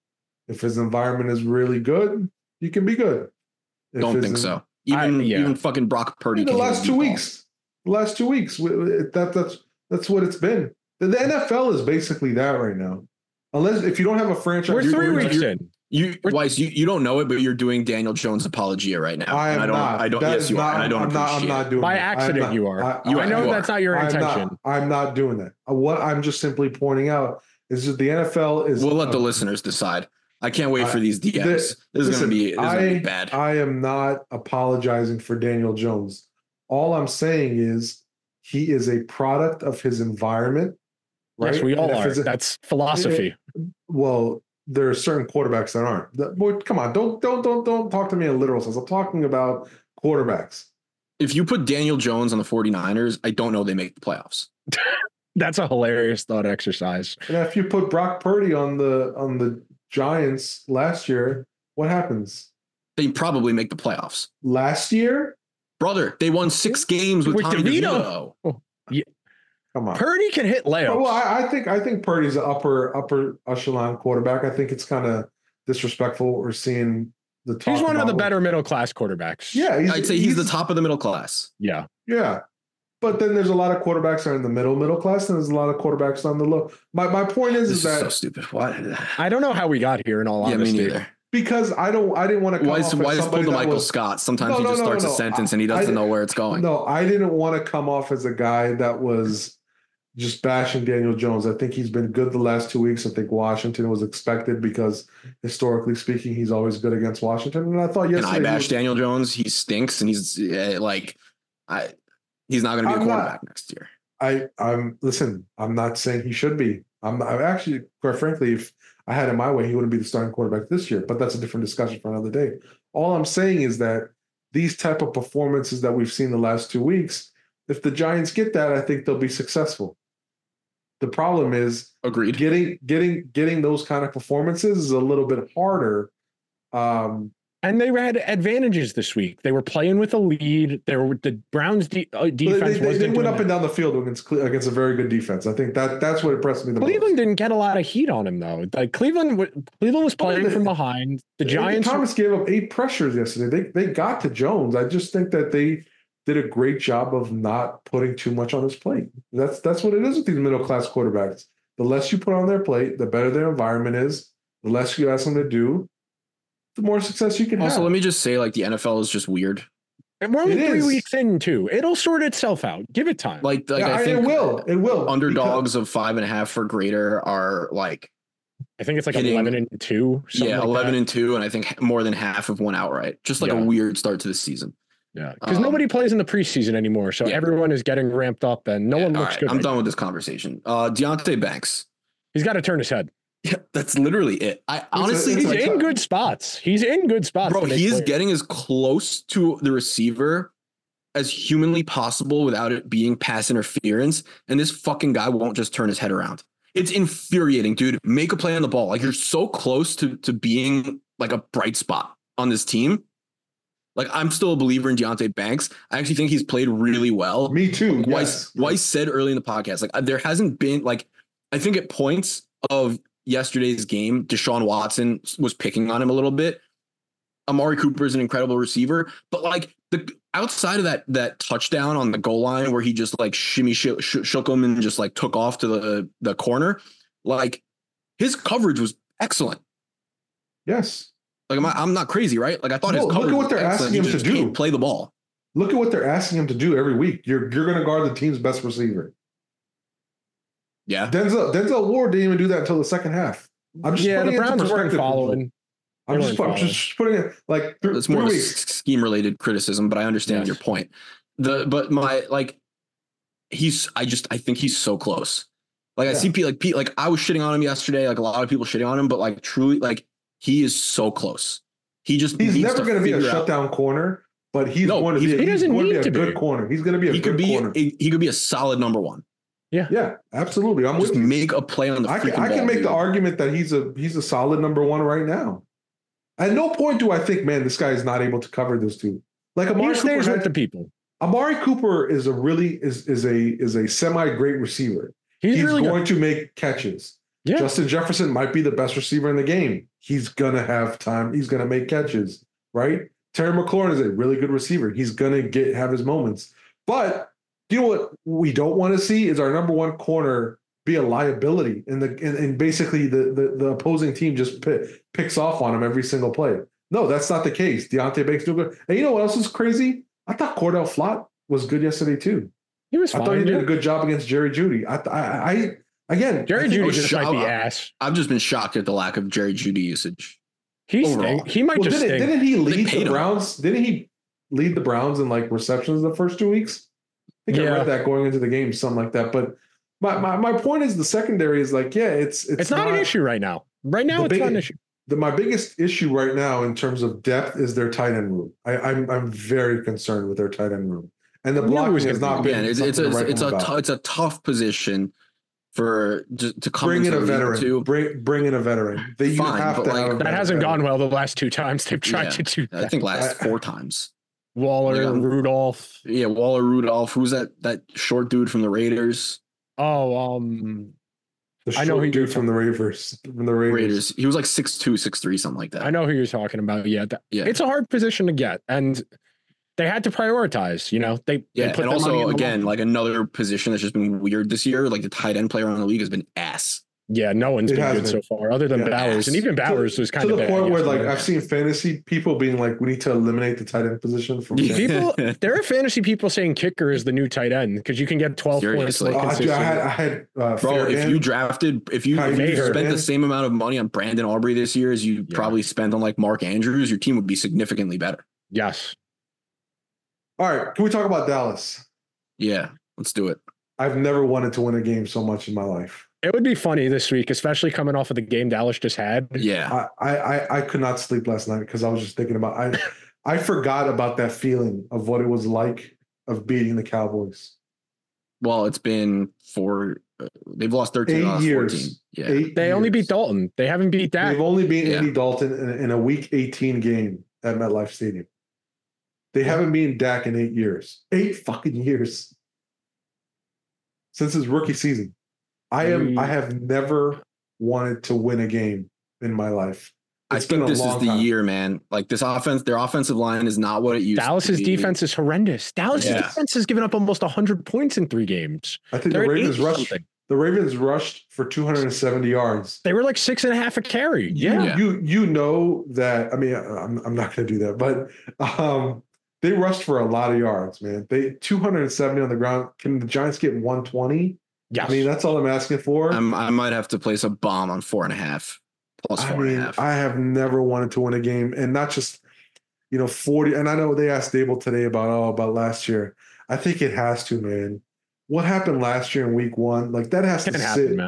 If his environment is really good, he can be good. If Don't his think en- so. I- Even yeah. even fucking Brock Purdy. In the can't last even two beat weeks, the last two weeks, we- we- that that's that's what it's been. The, the N F L is basically that right now. Unless if you don't have a franchise, We're you're- three you're- weeks you're- in. You, We're- Weiss, you, you don't know it, but you're doing Daniel Jones apologia right now. I am and I don't. not. I don't. That Yes, is you not, are. And I don't I'm not. I'm appreciate not it. doing By that. I'm accident, not- you are. I, You I are, know you that's are. not your I'm intention. not, I'm not doing that. What I'm just simply pointing out is that the N F L is. We'll let the uh, listeners decide. I can't wait I- for these D Ms. the- this is listen, going to be. This is I, going to be bad. I am not apologizing for Daniel Jones. All I'm saying is he is a product of his environment. Right? Yes, we all And if are. it's- That's philosophy. Well, there are certain quarterbacks that aren't. That, boy, come on, don't don't don't don't talk to me in literal sense. I'm talking about quarterbacks. If you put Daniel Jones on the 49ers, I don't know they make the playoffs. That's a hilarious thought exercise. And if you put Brock Purdy on the on the Giants last year, what happens? They probably make the playoffs. Last year? Brother, they won six games with, With Tommy DeVito. DeVito. Come on. Purdy can hit layups. Well, I, I think I think Purdy's an upper upper echelon quarterback. I think it's kind of disrespectful what we're seeing. The talk he's one of about the what- better middle class quarterbacks. Yeah, he's, I'd say he's, the top of the middle class. Yeah. Yeah, but then there's a lot of quarterbacks that are in the middle middle class, and there's a lot of quarterbacks on the low. My my point is, This is is that so stupid. What? I don't know how we got here in all Yeah, me honesty. neither. because I don't I didn't want to come Why off is as why is somebody pull the that Michael was, Scott? Sometimes No, he no, just no, starts no, a no. sentence and he I- doesn't I- know where it's going. No, I didn't want to come off as a guy that was just bashing Daniel Jones. I think he's been good the last two weeks. I think Washington was expected because historically speaking, he's always good against Washington. And I thought And yesterday I he bash was- Daniel Jones. He stinks, and he's uh, like, I he's not going to be I'm a not- quarterback next year. I I'm listen. I'm not saying he should be. I'm, not, I'm actually, quite frankly, if I had it my way, he wouldn't be the starting quarterback this year. But that's a different discussion for another day. All I'm saying is that these type of performances that we've seen the last two weeks, if the Giants get that, I think they'll be successful. The problem is Agreed. getting getting getting those kind of performances is a little bit harder. Um, And they had advantages this week. They were playing with a lead. They were the Browns de- uh, But defense they, they, wasn't they went doing up that. and down the field against Cle- against a very good defense. I think that that's what impressed me the Cleveland most. didn't get a lot of heat on him though. Like Cleveland, w- Cleveland was playing they- from behind. The Giants, Thomas gave up eight pressures yesterday. They they got to Jones. I just think that they did a great job of not putting too much on his plate. That's that's what it is with these middle class quarterbacks. The less you put on their plate, the better their environment is. The less you ask them to do, the more success you can Also, have. let me just say, like, the N F L is just weird. and we're only It three is. weeks in too. It'll sort itself out. Give it time. Like, like Yeah, I think it will. It will. underdogs of five and a half or greater are like, I think it's like hitting- eleven and two. something yeah, like eleven that. and two, and I think more than half of one outright. Just like Yeah. a weird start to the season. Yeah, because Um, nobody plays in the preseason anymore, so yeah. everyone is getting ramped up, and no Yeah, one all looks right, good. I'm right done now. with this conversation. Uh, Deontay Banks. He's got to turn his head. Yeah, that's literally it. I honestly, it's He's a- in good spots. He's in good spots. bro, to make he is plays. getting as close to the receiver as humanly possible without it being pass interference. And this fucking guy won't just turn his head around. It's infuriating, dude. Make a play on the ball. Like, you're so close to, to being like a bright spot on this team. Like, I'm still a believer in Deonte Banks. I actually think he's played really well. Me too. Like, Weiss, Yes. Weiss said early in the podcast, like, there hasn't been, like, I think at points of yesterday's game, Deshaun Watson was picking on him a little bit. Amari Cooper is an incredible receiver, but like the outside of that that touchdown on the goal line where he just like shimmy sh- sh- shook him and just like took off to the the corner, like his coverage was excellent. Yes. Like I'm, I'm not crazy, right? Like I thought No, his look coverage at what was they're excellent. asking He him just to do. can't play the ball. Look at what they're asking him to do every week. You're you're going to guard the team's best receiver. Yeah, Denzel Denzel Ward didn't even do that until the second half. I'm just Yeah, putting the it into Browns weren't perspective. following. I'm They just, weren't I'm just putting it like th- it's three more weeks. scheme related criticism, but I understand Yes. your point. The but my like he's I just I think he's so close. Like I Yeah. see Pete like Pete like I was shitting on him yesterday, like a lot of people shitting on him, but like truly like he is so close. He just He's needs never to going to be a figure out- shutdown corner, but he's No, going to he's- be. A, he he's doesn't going need to be a to good be. corner. He's going to be a He good could be corner. a, he could be a solid number one. Yeah, absolutely. I'm Just with you. make a play on the I freaking can, I can ball, make dude. the argument that he's a he's a solid number one right now. At no point do I think, man, this guy is not able to cover this dude. Like He Amari stays Cooper, with the had, people. Amari Cooper is a really is is a is a semi great receiver. He's, He's, really going good. to make catches. Yeah. Justin Jefferson might be the best receiver in the game. He's gonna have time. He's gonna make catches, right? Terry McLaurin is a really good receiver. He's gonna get have his moments. But you know what we don't want to see is our number one corner be a liability, and the and, and basically the, the the opposing team just pick, picks off on him every single play. No, that's not the case. Deontay Banks doing good. And you know what else is crazy? I thought Cordell Flott was good yesterday too. He was I fine. thought he did yeah. a good job against Jerry Judy. I I, I again Jerry I think- Judy was just might be shallow. ass. I've just been shocked at the lack of Jerry Judy usage. He Overall. stink. He might Well, just didn't, stink. didn't he lead paid the him. Browns? Didn't he lead the Browns in like receptions the first two weeks? I think I Yeah. read that going into the game, something like that. But my, my, my point is the secondary is like, yeah, it's it's, It's, not, an issue right now. Right now, The it's big- not an issue. The, my biggest issue right now in terms of depth is their tight end room. I, I'm I'm very concerned with their tight end room, and the We knew it blocking was has gonna not be- been. Again, it's it's something a, to write it's home a about. t- it's a tough position for to, to come Bring in into a the league veteran. to. Bring bring in a veteran. They, you Fine, have but to like- have a That veteran. hasn't gone well the last two times they've tried Yeah. to do I that. think last I- four times. Waller, Like, I'm- Rudolph. Yeah, Waller Rudolph. Who's that? That short dude from the Raiders. Oh, um, The I know short who dude you're from the Raiders. From the Raiders. Raiders. He was like six two, six three, something like that. I know who you're talking about. Yeah, that, Yeah. it's a hard position to get, and they had to prioritize. You know, they Yeah, they put and their money also in the again, line. like another position that's just been weird this year. Like the tight end player on the league has been ass. yeah, no one's It been has good been. so far, other than Yeah. Bowers, and even Bowers was kind to of the bad point where like yesterday. I've seen fantasy people being like, we need to eliminate the tight end position from. Yeah. fantasy. people. There are fantasy people saying kicker is the new tight end because you can get twelve points Seriously. like Uh, I, dude, I had I consistent. had uh, Bro, if Fairbairn. you drafted, if you, if you Kyrie spent Irving. the same amount of money on Brandon Aubrey this year as you Yeah. probably spent on like Mark Andrews, your team would be significantly better. Yes, All right, can we talk about Dallas? Yeah, let's do it. I've never wanted to win a game so much in my life. it would be funny this week, especially coming off of the game Dallas just had. Yeah, I I I, I could not sleep last night because I was just thinking about I I forgot about that feeling of what it was like of beating the Cowboys. well, it's been four. Uh, they've lost thirteen, Eight lost years. fourteen. Yeah, Eight They only beat years. Dalton. They haven't beat Dak. They've only beaten Yeah. Andy Dalton in, in a Week eighteen game at MetLife Stadium. They haven't beaten Dak in eight years. Eight fucking years since his rookie season. I am. Mm. I have never wanted to win a game in my life. I It's been think a this is long the time. year, man. Like this offense, their offensive line is not what it used Dallas's to be. defense is horrendous. Dallas's Yeah. defense has given up almost one hundred points in three games. I think They're the at Ravens eight rushed. something. The Ravens rushed for two hundred seventy yards. They were like six and a half a carry. You, Yeah. Yeah. you you know that. I mean, I'm I'm not going to do that, but um, they rushed for a lot of yards, man. They two hundred seventy on the ground. Can the Giants get one twenty? Yes. I mean, that's all I'm asking for. I'm, I might have to place a bomb on four and a half plus I four and a mean, half. I have never wanted to win a game, and not just you know forty. And I know they asked Dable today about oh about last year. I think it has to, man. What happened last year in Week One? Like that has Can to happen, sit. man.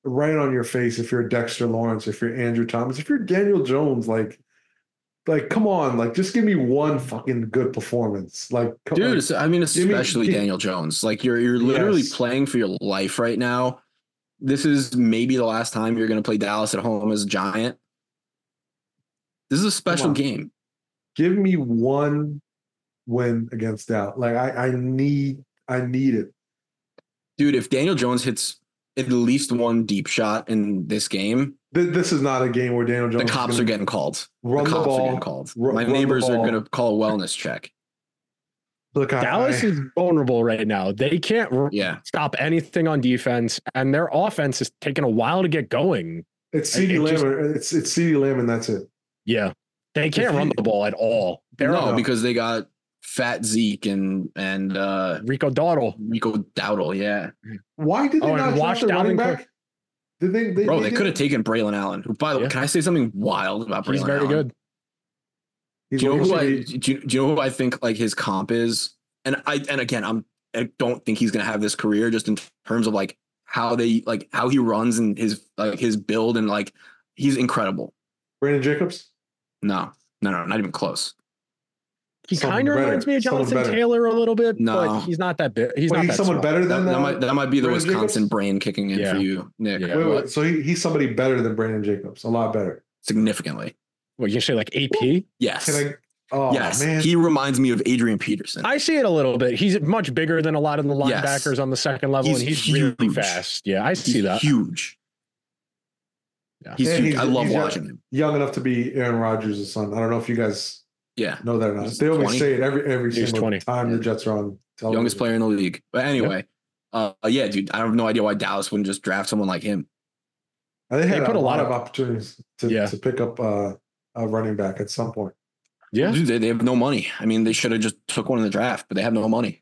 right on your face if you're Dexter Lawrence, if you're Andrew Thomas, if you're Daniel Jones, like, like come on, like just give me one fucking good performance. Like, come, Dude, like, I mean, me- especially give- Daniel Jones. Like you're you're literally Yes. playing for your life right now. This is maybe the last time you're going to play Dallas at home as a Giant. This is a special on. game. give me one win against Dallas. Like I, I need, I need it. Dude, if Daniel Jones hits at least one deep shot in this game, Th- This is not a game where Daniel Jones. the cops is are gonna getting called. run the the cops ball. are getting called. ru- My run the neighbors are ball. going to call a wellness check. Look, I, Dallas I, is vulnerable right now. They can't r- Yeah. stop anything on defense, and their offense is taking a while to get going. it's CeeDee it Lamb. just- it's it's CeeDee Lamb, and that's it. Yeah, they can't If run you- the ball at all. They're No, no. because they got fat Zeke and and uh, Rico Dowdle. Rico Dowdle. Yeah. Why did they Oh, and not draft watch the running Dalvin back? Did they? they Bro, they did- could have taken Braylon Allen. Who, by the way, Yeah. can I say something wild about Braylon He's very Allen? good. He's Do you know who I always- do you, do you know who I think like his comp is? And I and again, I'm I don't think he's gonna have this career just in terms of like how they like how he runs and his like his build and like he's incredible. Brandon Jacobs. No, no, no, not even close. He Someone kind of better. reminds me of Someone Jonathan better. Taylor a little bit, No. but he's not that big. He's Wait, not he's that someone small. better That, than that uh, might that might be the Brandon Wisconsin Jacobs? brain kicking in Yeah. for you, Nick. Yeah. Wait, What? wait, so he, he's somebody better than Brandon Jacobs, a lot better. Significantly. What you say, like A P? Yes. Can I? Oh yes. man, He reminds me of Adrian Peterson. I see it a little bit. He's much bigger than a lot of the Yes. linebackers on the second level, He's and he's really huge. fast. Yeah, I see He's that. huge. Yeah. He's And huge. he's- I love he's young- watching him. young enough to be Aaron Rodgers' son. I don't know if you guys Yeah. know that or not. He's They always twenty. say it every every He's single twenty. time the Yeah. Jets are on television. Youngest player in the league. But anyway, uh, yeah, dude, I have no idea why Dallas wouldn't just draft someone like him. And they had They put a a lot lot of of- opportunities to, Yeah. to pick up uh, a running back at some point. Yeah. Dude, they, they have no money. I mean, they should have just took one in the draft, but they have no money.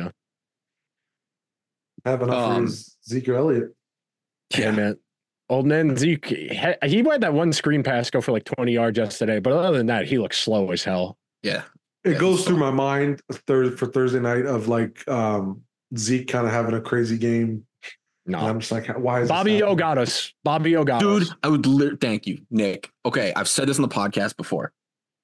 Have enough Um, for Ezekiel Elliott. Yeah, man. Old man Zeke, he had he had that one screen pass go for like twenty yards yesterday, but other than that, he looks slow as hell. Yeah. It Yeah, goes he's through fine. my mind Thursday for Thursday night of like um, Zeke kind of having a crazy game. And No. I'm just like, why is this Bobby O happening? got us. Bobby O got Dude, us. I would lit- thank you, Nick. Okay, I've said this on the podcast before.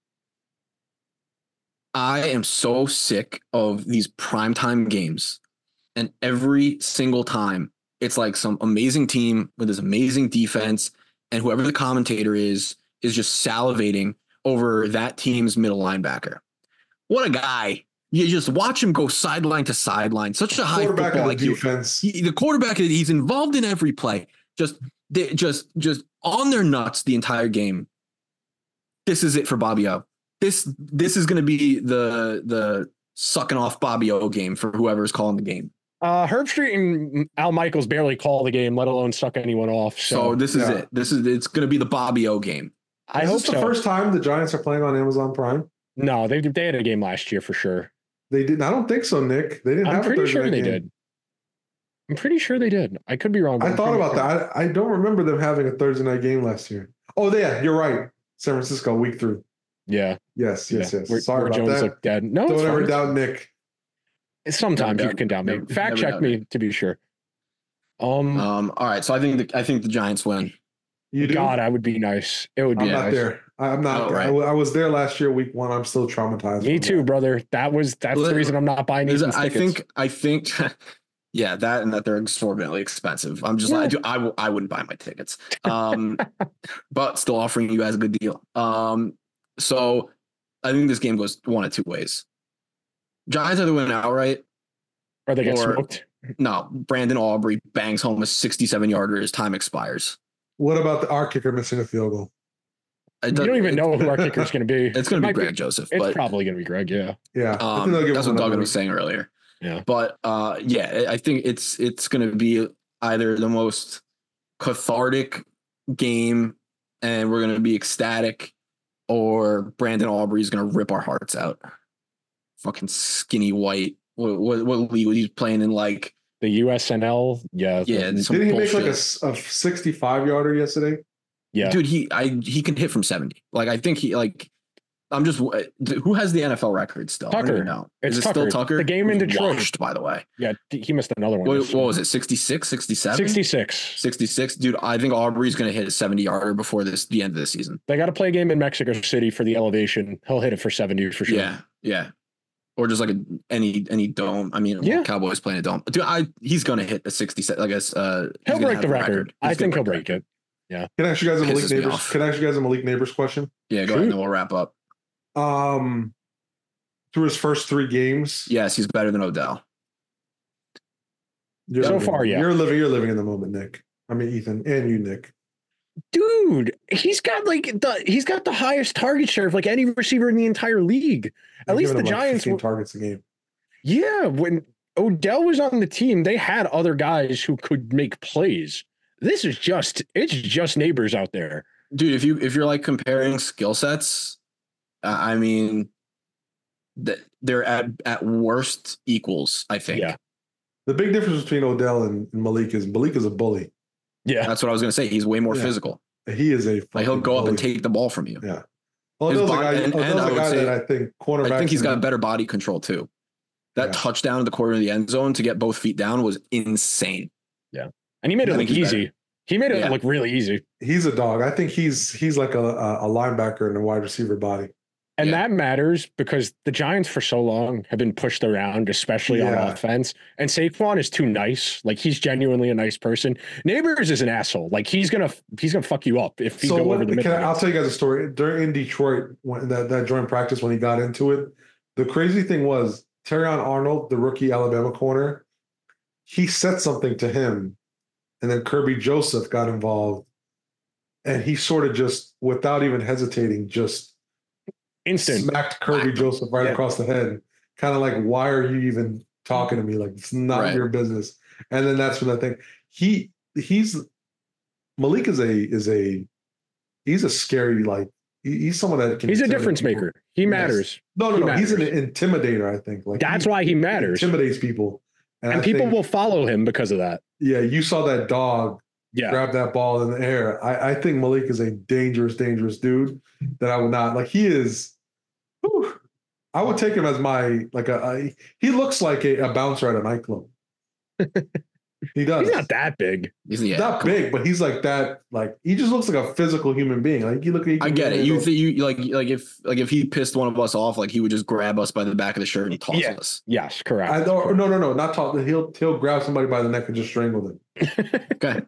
I am so sick of these primetime games. And every single time, it's like some amazing team with this amazing defense, and whoever the commentator is, is just salivating over that team's middle linebacker. What a guy. You just watch him go sideline to sideline. Such a high Quarterback football of the I Q. defense. He, the quarterback, he's involved in every play. Just, they, just, just on their nuts the entire game. This is it for Bobby O. This, this is going to be the the sucking off Bobby O game for whoever's calling the game. Uh, Herb Street and Al Michaels barely call the game, let alone suck anyone off. So, So, this is yeah. it. This is it's going to be the Bobby O game. I is hope this the so. first time the Giants are playing on Amazon Prime? No, they they had a game last year for sure. They didn't. I don't think so, Nick. They didn't I'm have a pretty Thursday sure night they game. did. I'm pretty sure they did. I could be wrong. but I I'm thought pretty about sure. that. I, I don't remember them having a Thursday night game last year. Oh, yeah, you're right. San Francisco, week three. Yeah. Yes, yes, yeah. yes. Where, Sorry where about Jones that. looked dead. No, Don't it's ever fine. doubt Nick. Sometimes Never you doubt- can doubt me. never- Fact never check doubt me to be sure. Um, Um, all right, so I think the I think the Giants win. You do? God, I would be nice. It would be I'm not nice. there. I- I'm not. Oh, right. I, w- I was there last year, week one. I'm still traumatized. Me from too, that. brother. That was that's Li- the reason I'm not buying Is- Ethan's I tickets. think I think yeah, that and that they're exorbitantly expensive. I'm just Yeah. like I, do, I, w- I wouldn't buy my tickets. Um, but still offering you guys a good deal. Um, so I think this game goes one of two ways. Giants either win outright. or they get or- smoked. No, Brandon Aubrey bangs home a sixty-seven yarder as time expires. What about the our kicker missing a field goal? It You does- don't even it- know who our kicker's going to be. It's going to be Might Greg Joseph, It's but probably going to be Greg. Yeah. Yeah, I Um, think they'll give that's him what Duggan another was saying earlier. Yeah. But uh, yeah, I think it's it's going to be either the most cathartic game, and we're going to be ecstatic, or Brandon Aubrey's going to rip our hearts out. Fucking skinny white. What what, what league was he playing in? Like The U S N L. Yeah. yeah, the- some Didn't he bullshit. make like a, s- a sixty-five yarder yesterday? yeah. Dude, he I he can hit from seventy. Like I think he like I'm just who has the N F L record still? Tucker. I don't even know. It's Is it Tucker. still Tucker? The game in Who's Detroit. washed, by the way. Yeah, he missed another one. What, what was it? sixty-six, sixty-seven? sixty-six. sixty-six. Dude, I think Aubrey's going to hit a seventy yarder before this the end of the season. They got to play a game in Mexico City for the elevation. He'll hit it for seventy for sure. Yeah, yeah. Or just like a, any any dome. I mean, Yeah. Cowboys playing a dome. Dude, I he's going to hit a sixty-seven. I guess uh, he's He'll gonna break have the record. record. I He's think gonna he'll break it. Can I ask you guys a Malik Pisses me Neighbors? off. Can I ask you guys a Malik Neighbors question? Yeah, go Shoot. ahead, and then we'll wrap up. Um, through his first three games, Yes, he's better than Odell. you're So living- far, yeah. you're living. You're living in the moment, Nick. I mean, Ethan, and you, Nick. Dude, he's got like the he's got the highest target share of like any receiver in the entire league. At You're least the giving him, like, Giants fifteen were- targets a game. Yeah, when Odell was on the team, they had other guys who could make plays. This is just it's just neighbors out there. Dude, if you if you're like comparing skill sets, uh, I mean, that they're at at worst equals. I think. Yeah. The big difference between Odell and, and Malik is Malik is a bully. Yeah. That's what I was gonna say. He's way more Yeah. physical. He is a. Like he'll fucking go up and bully. take the ball from you. Yeah. His Odell's a body- guy, and- and Odell's I a would guy say- that I think cornerback. I think he's got better body control too. That Yeah. touchdown in the corner of the end zone to get both feet down was insane. And he made it I look think he's easy. He made it Yeah. look really easy. He's a dog. I think he's he's like a a, a linebacker in a wide receiver body. And Yeah. that matters because the Giants for so long have been pushed around, especially Yeah. on offense. And Saquon is too nice. Like he's genuinely a nice person. Neighbors is an asshole. Like he's gonna he's gonna fuck you up if he So go what, over the can middle. I, I'll tell you guys a story. During in Detroit, when that, that joint practice when he got into it, the crazy thing was Terrion Arnold, the rookie Alabama corner, he said something to him, and then Kirby Joseph got involved, and he sort of just, without even hesitating, just Instant. smacked Kirby Whacked him. Joseph right Yeah. across the head. Kind of like, why are you even talking to me? Like it's not Right. your business. And then that's when I think he he's Malik is a is a he's a scary like he- he's someone that can He's a intimidate difference people. maker. He Yes. matters. No, no, He no. He's an matters. intimidator. I think like That's why he matters. Intimidates people, And I people think- will follow him because of that. Yeah, you saw that dog Yeah. grab that ball in the air. I, I think Malik is a dangerous, dangerous dude that I would not like. He is. whew, I would take him as my like a. a he looks like a, a bouncer at a nightclub. He does. He's not that big. He's yeah, not come on. big, but he's like that. Like he just looks like a physical human being. Like you look. He I can get it. handle- You think you like like if like if he pissed one of us off, like he would just grab us by the back of the shirt and toss Yeah. us. Yes, correct. I don't. No, no, no. Not talk. He'll he'll grab somebody by the neck and just strangle them. Okay.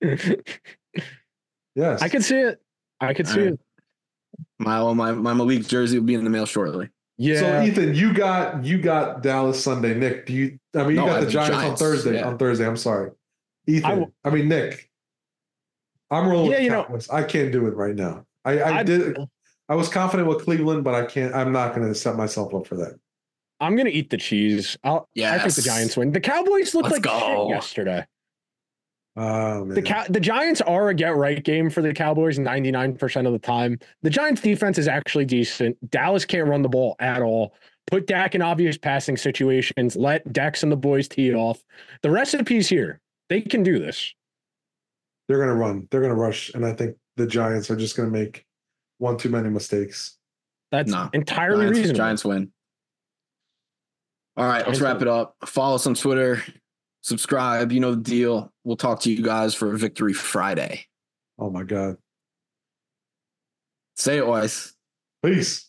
Yes. I could see it. I could see All right. it. My my my Malik jersey will be in the mail shortly. Yeah. So Ethan, you got you got Dallas Sunday. Nick, do you? I mean, you No, I got the have Giants, Giants, on Thursday. yeah. On Thursday, I'm sorry, Ethan. I I, w- mean Nick. I'm rolling Yeah, with you know- Cowboys. I can't do it right now. I, I I- did. I was confident with Cleveland, but I can't. I'm not going to set myself up for that. I'm gonna eat the cheese. I'll, I think the Yes. Giants win. The Cowboys looked Let's like shit go. yesterday. Oh man. The Cow- the Giants are a get right game for the Cowboys ninety-nine percent of the time. The Giants defense is actually decent. Dallas can't run the ball at all. Put Dak in obvious passing situations. Let Dex and the boys tee it off. The recipe's here. They can do this. They're going to run. They're going to rush, and I think the Giants are just going to make one too many mistakes. That's No. entirely Giants, reasonable. Giants win. All right, let's Giants wrap win. it up. Follow us on Twitter. Subscribe. You know the deal. We'll talk to you guys for Victory Friday. Oh my God. Say it, Weiss. Peace.